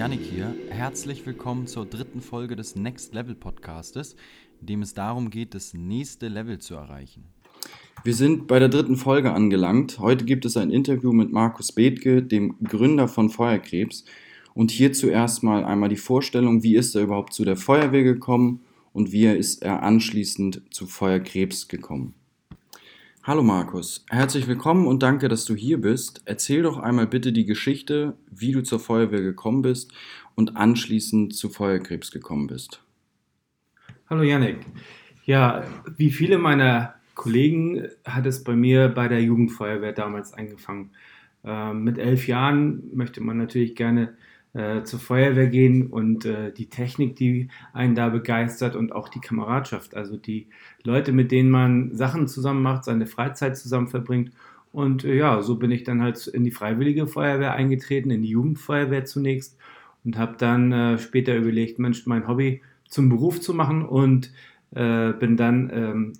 Yannick hier. Herzlich willkommen zur 3. Folge des Next Level Podcastes, in dem es darum geht, das nächste Level zu erreichen. Wir sind bei der 3. Folge angelangt. Heute gibt es ein Interview mit Markus Bethke, dem Gründer von Feuerkrebs. Und hier zuerst mal einmal die Vorstellung, wie ist er überhaupt zu der Feuerwehr gekommen und wie ist er anschließend zu Feuerkrebs gekommen. Hallo Markus, herzlich willkommen und danke, dass du hier bist. Erzähl doch einmal bitte die Geschichte, wie du zur Feuerwehr gekommen bist und anschließend zu Feuerkrebs gekommen bist. Hallo Yannick. Ja, wie viele meiner Kollegen hat es bei mir bei der Jugendfeuerwehr damals angefangen. Mit 11 Jahren möchte man natürlich gerne zur Feuerwehr gehen und die Technik, die einen da begeistert und auch die Kameradschaft, also die Leute, mit denen man Sachen zusammen macht, seine Freizeit zusammen verbringt. Und ja, so bin ich dann halt in die Freiwillige Feuerwehr eingetreten, in die Jugendfeuerwehr zunächst und habe dann später überlegt, Mensch, mein Hobby zum Beruf zu machen und bin dann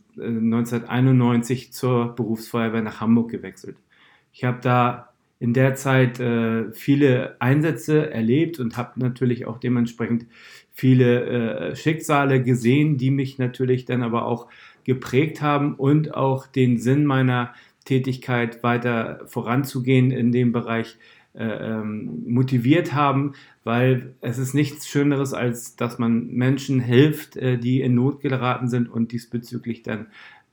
1991 zur Berufsfeuerwehr nach Hamburg gewechselt. Ich habe da in der Zeit viele Einsätze erlebt und habe natürlich auch dementsprechend viele Schicksale gesehen, die mich natürlich dann aber auch geprägt haben und auch den Sinn meiner Tätigkeit weiter voranzugehen in dem Bereich motiviert haben, weil es ist nichts Schöneres, als dass man Menschen hilft, die in Not geraten sind und diesbezüglich dann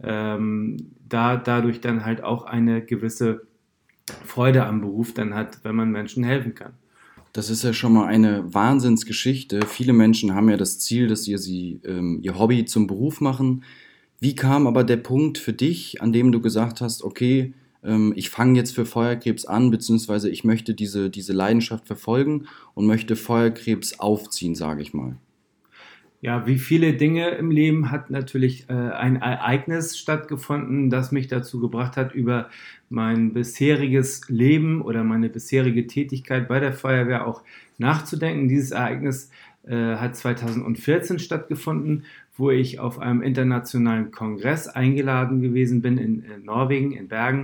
dadurch dann halt auch eine gewisse Freude am Beruf dann hat, wenn man Menschen helfen kann. Das ist ja schon mal eine Wahnsinnsgeschichte. Viele Menschen haben ja das Ziel, dass ihr ihr Hobby zum Beruf machen. Wie kam aber der Punkt für dich, an dem du gesagt hast, okay, ich fange jetzt für Feuerkrebs an, beziehungsweise ich möchte diese Leidenschaft verfolgen und möchte Feuerkrebs aufziehen, sage ich mal. Ja, wie viele Dinge im Leben hat natürlich ein Ereignis stattgefunden, das mich dazu gebracht hat, über mein bisheriges Leben oder meine bisherige Tätigkeit bei der Feuerwehr auch nachzudenken. Dieses Ereignis hat 2014 stattgefunden, wo ich auf einem internationalen Kongress eingeladen gewesen bin in Norwegen, in Bergen,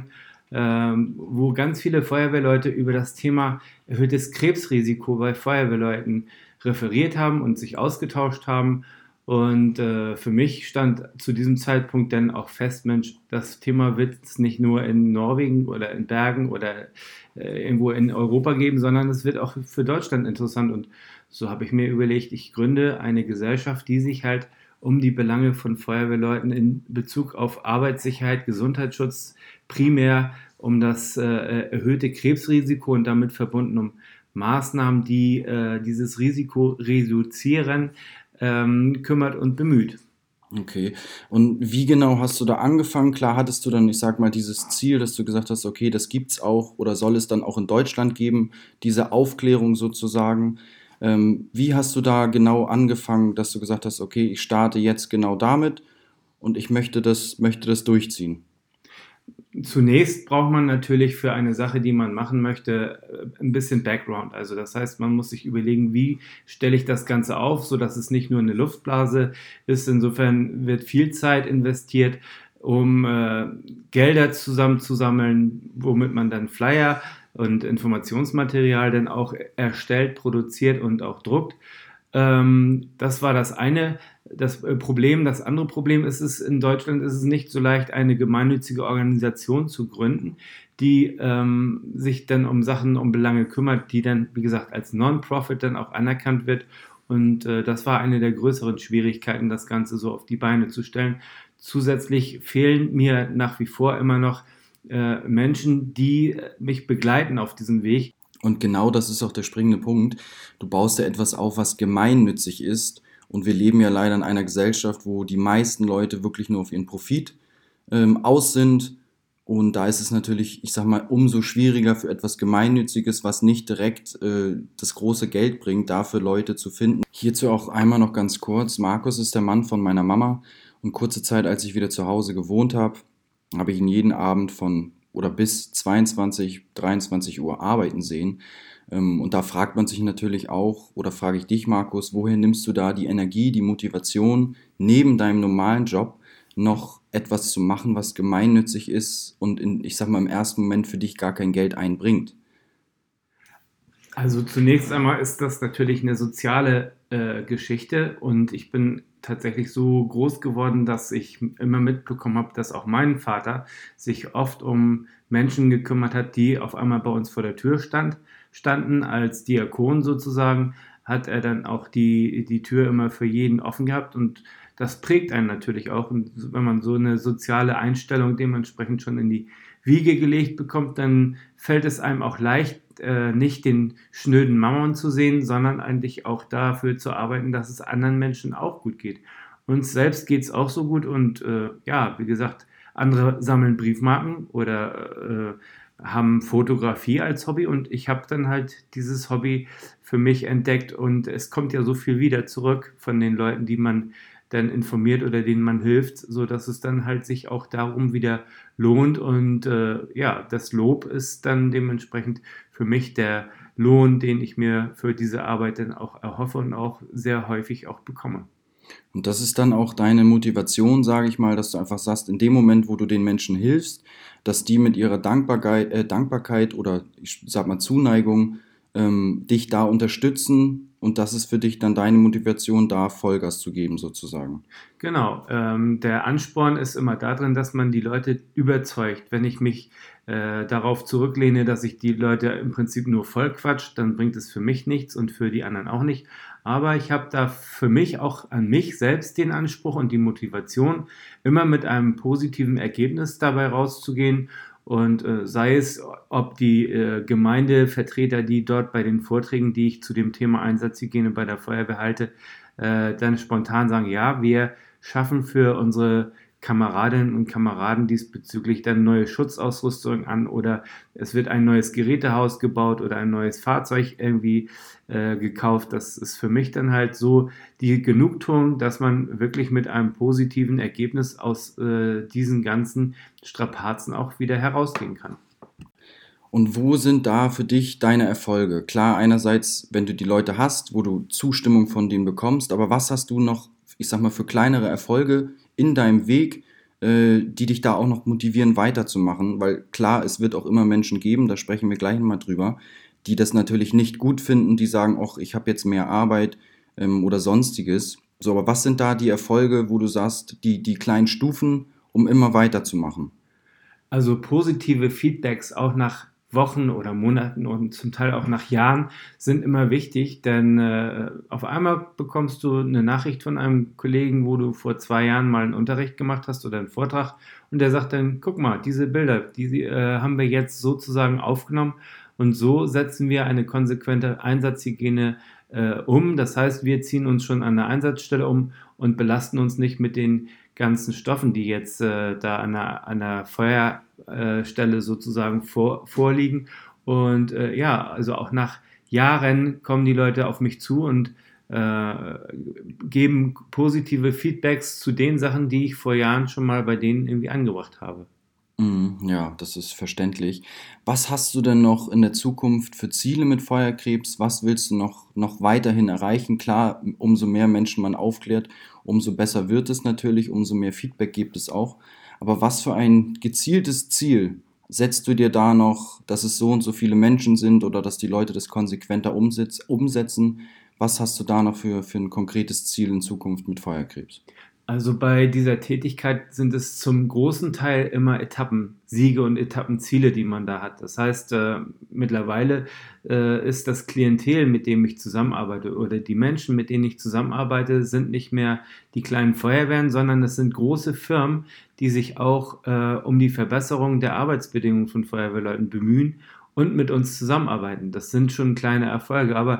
wo ganz viele Feuerwehrleute über das Thema erhöhtes Krebsrisiko bei Feuerwehrleuten referiert haben und sich ausgetauscht haben. Und für mich stand zu diesem Zeitpunkt dann auch fest, Mensch, das Thema wird es nicht nur in Norwegen oder in Bergen oder irgendwo in Europa geben, sondern es wird auch für Deutschland interessant. Und so habe ich mir überlegt, ich gründe eine Gesellschaft, die sich halt um die Belange von Feuerwehrleuten in Bezug auf Arbeitssicherheit, Gesundheitsschutz, primär um das erhöhte Krebsrisiko und damit verbunden um Maßnahmen, die dieses Risiko reduzieren, kümmert und bemüht. Okay. Und wie genau hast du da angefangen? Klar hattest du dann, ich sag mal, dieses Ziel, dass du gesagt hast, okay, das gibt's auch oder soll es dann auch in Deutschland geben, diese Aufklärung sozusagen. Wie hast du da genau angefangen, dass du gesagt hast, okay, ich starte jetzt genau damit und ich möchte das durchziehen? Zunächst braucht man natürlich für eine Sache, die man machen möchte, ein bisschen Background. Also das heißt, man muss sich überlegen, wie stelle ich das Ganze auf, sodass es nicht nur eine Luftblase ist. Insofern wird viel Zeit investiert, um Gelder zusammenzusammeln, womit man dann Flyer und Informationsmaterial dann auch erstellt, produziert und auch druckt. Das war das eine Problem. Das andere Problem ist es, in Deutschland ist es nicht so leicht, eine gemeinnützige Organisation zu gründen, die sich dann um Sachen, um Belange kümmert, die dann, wie gesagt, als Non-Profit dann auch anerkannt wird. Und das war eine der größeren Schwierigkeiten, das Ganze so auf die Beine zu stellen. Zusätzlich fehlen mir nach wie vor immer noch Menschen, die mich begleiten auf diesem Weg. Und genau das ist auch der springende Punkt. Du baust ja etwas auf, was gemeinnützig ist. Und wir leben ja leider in einer Gesellschaft, wo die meisten Leute wirklich nur auf ihren Profit aus sind. Und da ist es natürlich, ich sag mal, umso schwieriger für etwas Gemeinnütziges, was nicht direkt das große Geld bringt, dafür Leute zu finden. Hierzu auch einmal noch ganz kurz. Markus ist der Mann von meiner Mama. Und kurze Zeit, als ich wieder zu Hause gewohnt habe, habe ich ihn jeden Abend von oder bis 22, 23 Uhr arbeiten sehen. Und da fragt man sich natürlich auch, oder frage ich dich, Markus, woher nimmst du da die Energie, die Motivation, neben deinem normalen Job noch etwas zu machen, was gemeinnützig ist und ich sag mal, im ersten Moment für dich gar kein Geld einbringt? Also zunächst einmal ist das natürlich eine soziale Geschichte und ich bin tatsächlich so groß geworden, dass ich immer mitbekommen habe, dass auch mein Vater sich oft um Menschen gekümmert hat, die auf einmal bei uns vor der Tür standen. Als Diakon sozusagen hat er dann auch die Tür immer für jeden offen gehabt und das prägt einen natürlich auch. Und wenn man so eine soziale Einstellung dementsprechend schon in die Wiege gelegt bekommt, dann fällt es einem auch leicht, nicht den schnöden Mammon zu sehen, sondern eigentlich auch dafür zu arbeiten, dass es anderen Menschen auch gut geht. Uns selbst geht es auch so gut und ja, wie gesagt, andere sammeln Briefmarken oder haben Fotografie als Hobby und ich habe dann halt dieses Hobby für mich entdeckt und es kommt ja so viel wieder zurück von den Leuten, die man dann informiert oder denen man hilft, so dass es dann halt sich auch darum wieder lohnt und ja, das Lob ist dann dementsprechend für mich der Lohn, den ich mir für diese Arbeit dann auch erhoffe und auch sehr häufig auch bekomme. Und das ist dann auch deine Motivation, sage ich mal, dass du einfach sagst, in dem Moment, wo du den Menschen hilfst, dass die mit ihrer Dankbarkeit oder ich sag mal Zuneigung dich da unterstützen und das ist für dich dann deine Motivation, da Vollgas zu geben sozusagen. Genau, der Ansporn ist immer darin, dass man die Leute überzeugt. Wenn ich mich darauf zurücklehne, dass ich die Leute im Prinzip nur vollquatscht, dann bringt es für mich nichts und für die anderen auch nicht. Aber ich habe da für mich auch an mich selbst den Anspruch und die Motivation, immer mit einem positiven Ergebnis dabei rauszugehen. Und sei es, ob die Gemeindevertreter, die dort bei den Vorträgen, die ich zu dem Thema Einsatzhygiene bei der Feuerwehr halte, dann spontan sagen, ja, wir schaffen für unsere Kameradinnen und Kameraden diesbezüglich dann neue Schutzausrüstung an oder es wird ein neues Gerätehaus gebaut oder ein neues Fahrzeug irgendwie gekauft. Das ist für mich dann halt so die Genugtuung, dass man wirklich mit einem positiven Ergebnis aus diesen ganzen Strapazen auch wieder herausgehen kann. Und wo sind da für dich deine Erfolge? Klar, einerseits, wenn du die Leute hast, wo du Zustimmung von denen bekommst, aber was hast du noch, ich sag mal, für kleinere Erfolge in deinem Weg, die dich da auch noch motivieren, weiterzumachen? Weil klar, es wird auch immer Menschen geben, da sprechen wir gleich nochmal drüber, die das natürlich nicht gut finden, die sagen, ach, ich habe jetzt mehr Arbeit oder sonstiges. So, aber was sind da die Erfolge, wo du sagst, die kleinen Stufen, um immer weiterzumachen? Also positive Feedbacks auch nach Wochen oder Monaten und zum Teil auch nach Jahren sind immer wichtig, denn auf einmal bekommst du eine Nachricht von einem Kollegen, wo du vor 2 Jahren mal einen Unterricht gemacht hast oder einen Vortrag und der sagt dann, guck mal, diese Bilder, die haben wir jetzt sozusagen aufgenommen und so setzen wir eine konsequente Einsatzhygiene um. Das heißt, wir ziehen uns schon an der Einsatzstelle um und belasten uns nicht mit den ganzen Stoffen, die jetzt da an der Feuerstelle sozusagen vorliegen. Und ja, also auch nach Jahren kommen die Leute auf mich zu und äh, geben positive Feedbacks zu den Sachen, die ich vor Jahren schon mal bei denen irgendwie angebracht habe. Ja, das ist verständlich. Was hast du denn noch in der Zukunft für Ziele mit Feuerkrebs? Was willst du noch weiterhin erreichen? Klar, umso mehr Menschen man aufklärt, umso besser wird es natürlich, umso mehr Feedback gibt es auch. Aber was für ein gezieltes Ziel setzt du dir da noch, dass es so und so viele Menschen sind oder dass die Leute das konsequenter umsetzen? Was hast du da noch für ein konkretes Ziel in Zukunft mit Feuerkrebs? Also bei dieser Tätigkeit sind es zum großen Teil immer Etappensiege und Etappenziele, die man da hat. Das heißt, mittlerweile ist das Klientel, mit dem ich zusammenarbeite oder die Menschen, mit denen ich zusammenarbeite, sind nicht mehr die kleinen Feuerwehren, sondern es sind große Firmen, die sich auch um die Verbesserung der Arbeitsbedingungen von Feuerwehrleuten bemühen und mit uns zusammenarbeiten. Das sind schon kleine Erfolge, aber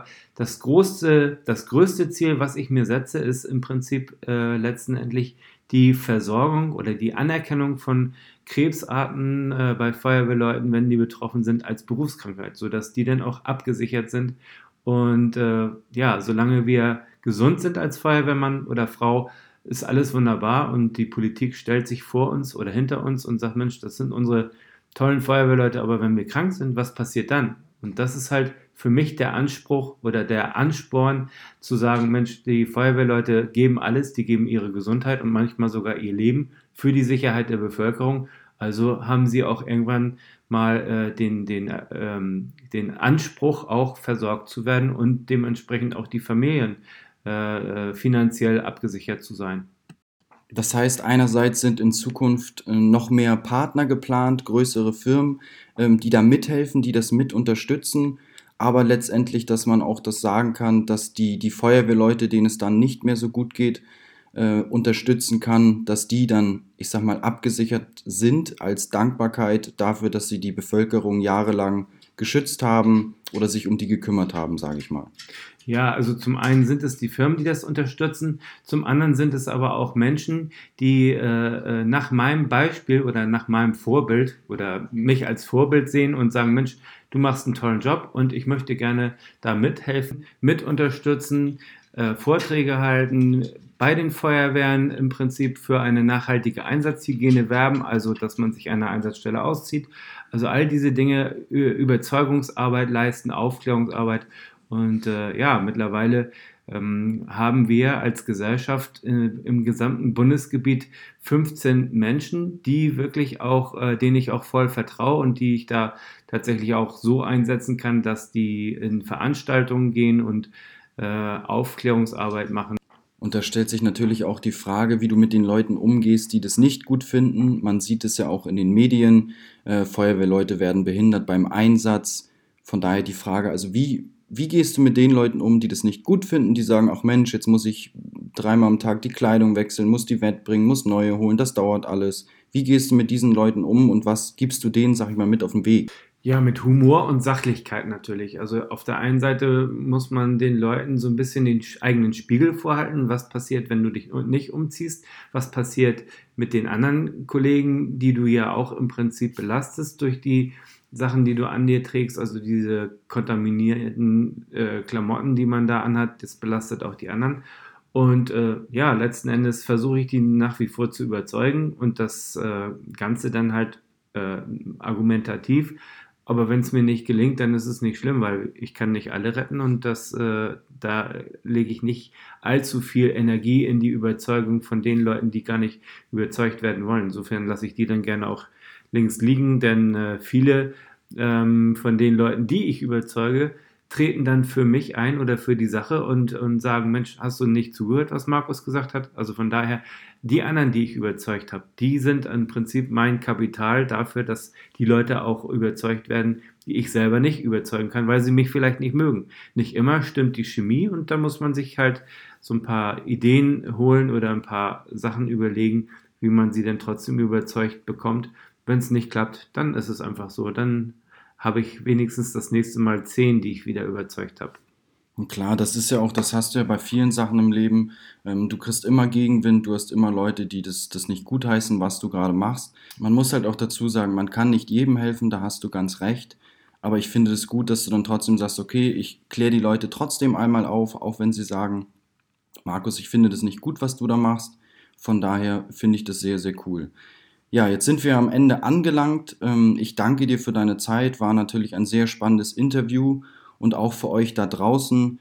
das größte Ziel, was ich mir setze, ist im Prinzip letztendlich die Versorgung oder die Anerkennung von Krebsarten bei Feuerwehrleuten, wenn die betroffen sind, als Berufskrankheit, sodass die dann auch abgesichert sind. Und ja, solange wir gesund sind als Feuerwehrmann oder Frau, ist alles wunderbar und die Politik stellt sich vor uns oder hinter uns und sagt, Mensch, das sind unsere tollen Feuerwehrleute, aber wenn wir krank sind, was passiert dann? Und das ist halt für mich der Anspruch oder der Ansporn zu sagen, Mensch, die Feuerwehrleute geben alles, die geben ihre Gesundheit und manchmal sogar ihr Leben für die Sicherheit der Bevölkerung. Also haben sie auch irgendwann mal den Anspruch, auch versorgt zu werden und dementsprechend auch die Familien finanziell abgesichert zu sein. Das heißt, einerseits sind in Zukunft noch mehr Partner geplant, größere Firmen, die da mithelfen, die das mit unterstützen, aber letztendlich, dass man auch das sagen kann, dass die Feuerwehrleute, denen es dann nicht mehr so gut geht, unterstützen kann, dass die dann, ich sag mal, abgesichert sind als Dankbarkeit dafür, dass sie die Bevölkerung jahrelang geschützt haben oder sich um die gekümmert haben, sage ich mal. Ja, also zum einen sind es die Firmen, die das unterstützen, zum anderen sind es aber auch Menschen, die nach meinem Beispiel oder nach meinem Vorbild oder mich als Vorbild sehen und sagen, Mensch, du machst einen tollen Job und ich möchte gerne da mithelfen, mit unterstützen, Vorträge halten, bei den Feuerwehren im Prinzip für eine nachhaltige Einsatzhygiene werben, also dass man sich einer Einsatzstelle auszieht. Also all diese Dinge, Überzeugungsarbeit leisten, Aufklärungsarbeit und ja, mittlerweile haben wir als Gesellschaft im gesamten Bundesgebiet 15 Menschen, die wirklich auch, denen ich auch voll vertraue und die ich da tatsächlich auch so einsetzen kann, dass die in Veranstaltungen gehen und Aufklärungsarbeit machen. Und da stellt sich natürlich auch die Frage, wie du mit den Leuten umgehst, die das nicht gut finden. Man sieht es ja auch in den Medien. Feuerwehrleute werden behindert beim Einsatz. Von daher die Frage, also wie gehst du mit den Leuten um, die das nicht gut finden, die sagen, ach Mensch, jetzt muss ich dreimal am Tag die Kleidung wechseln, muss die wegbringen, muss neue holen, das dauert alles. Wie gehst du mit diesen Leuten um und was gibst du denen, sag ich mal, mit auf den Weg? Ja, mit Humor und Sachlichkeit natürlich. Also auf der einen Seite muss man den Leuten so ein bisschen den eigenen Spiegel vorhalten, was passiert, wenn du dich nicht umziehst, was passiert mit den anderen Kollegen, die du ja auch im Prinzip belastest durch die Sachen, die du an dir trägst, also diese kontaminierten Klamotten, die man da anhat, das belastet auch die anderen. Und ja, letzten Endes versuche ich die nach wie vor zu überzeugen und das Ganze dann halt argumentativ. Aber wenn es mir nicht gelingt, dann ist es nicht schlimm, weil ich kann nicht alle retten und da lege ich nicht allzu viel Energie in die Überzeugung von den Leuten, die gar nicht überzeugt werden wollen. Insofern lasse ich die dann gerne auch links liegen, denn viele von den Leuten, die ich überzeuge, treten dann für mich ein oder für die Sache und sagen, Mensch, hast du nicht zugehört, was Markus gesagt hat? Also von daher, die anderen, die ich überzeugt habe, die sind im Prinzip mein Kapital dafür, dass die Leute auch überzeugt werden, die ich selber nicht überzeugen kann, weil sie mich vielleicht nicht mögen. Nicht immer stimmt die Chemie und da muss man sich halt so ein paar Ideen holen oder ein paar Sachen überlegen, wie man sie denn trotzdem überzeugt bekommt. Wenn es nicht klappt, dann ist es einfach so. Dann habe ich wenigstens das nächste Mal 10, die ich wieder überzeugt habe. Und klar, das ist ja auch, das hast du ja bei vielen Sachen im Leben. Du kriegst immer Gegenwind, du hast immer Leute, die das nicht gutheißen, was du gerade machst. Man muss halt auch dazu sagen, man kann nicht jedem helfen, da hast du ganz recht. Aber ich finde es gut, dass du dann trotzdem sagst, okay, ich kläre die Leute trotzdem einmal auf, auch wenn sie sagen, Markus, ich finde das nicht gut, was du da machst. Von daher finde ich das sehr, sehr cool. Ja, jetzt sind wir am Ende angelangt. Ich danke dir für deine Zeit. War natürlich ein sehr spannendes Interview und auch für euch da draußen.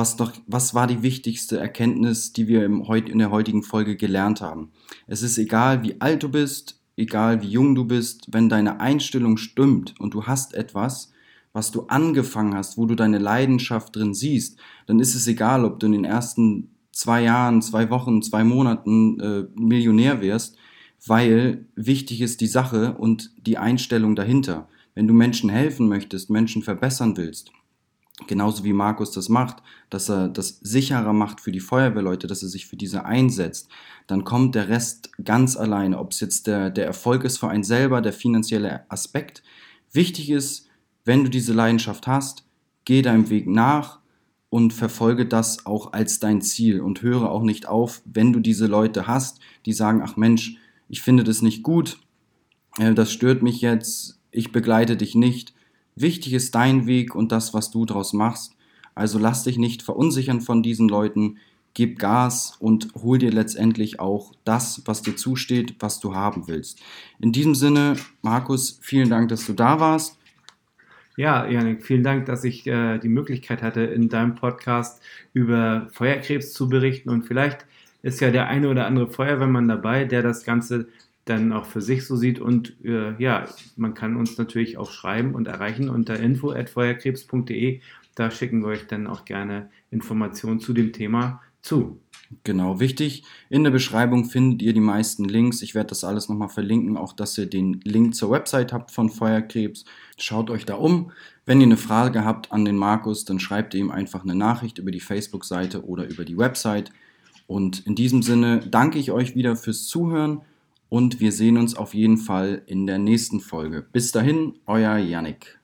Was war die wichtigste Erkenntnis, die wir in der heutigen Folge gelernt haben? Es ist egal, wie alt du bist, egal wie jung du bist, wenn deine Einstellung stimmt und du hast etwas, was du angefangen hast, wo du deine Leidenschaft drin siehst, dann ist es egal, ob du in den ersten 2 Jahren, 2 Wochen, 2 Monaten Millionär wirst, weil wichtig ist die Sache und die Einstellung dahinter. Wenn du Menschen helfen möchtest, Menschen verbessern willst, genauso wie Markus das macht, dass er das sicherer macht für die Feuerwehrleute, dass er sich für diese einsetzt, dann kommt der Rest ganz alleine. Ob es jetzt der Erfolg ist für einen selber, der finanzielle Aspekt. Wichtig ist, wenn du diese Leidenschaft hast, geh deinem Weg nach und verfolge das auch als dein Ziel und höre auch nicht auf, wenn du diese Leute hast, die sagen, ach Mensch, ich finde das nicht gut, das stört mich jetzt, ich begleite dich nicht. Wichtig ist dein Weg und das, was du daraus machst. Also lass dich nicht verunsichern von diesen Leuten, gib Gas und hol dir letztendlich auch das, was dir zusteht, was du haben willst. In diesem Sinne, Markus, vielen Dank, dass du da warst. Ja, Janik, vielen Dank, dass ich die Möglichkeit hatte, in deinem Podcast über Feuerkrebs zu berichten. Und vielleicht ist ja der eine oder andere Feuerwehrmann dabei, der das Ganze dann auch für sich so sieht. Und ja, man kann uns natürlich auch schreiben und erreichen unter info@feuerkrebs.de. Da schicken wir euch dann auch gerne Informationen zu dem Thema zu. Genau, wichtig, in der Beschreibung findet ihr die meisten Links. Ich werde das alles nochmal verlinken, auch dass ihr den Link zur Website habt von Feuerkrebs. Schaut euch da um. Wenn ihr eine Frage habt an den Markus, dann schreibt ihr ihm einfach eine Nachricht über die Facebook-Seite oder über die Website. Und in diesem Sinne danke ich euch wieder fürs Zuhören und wir sehen uns auf jeden Fall in der nächsten Folge. Bis dahin, euer Yannick.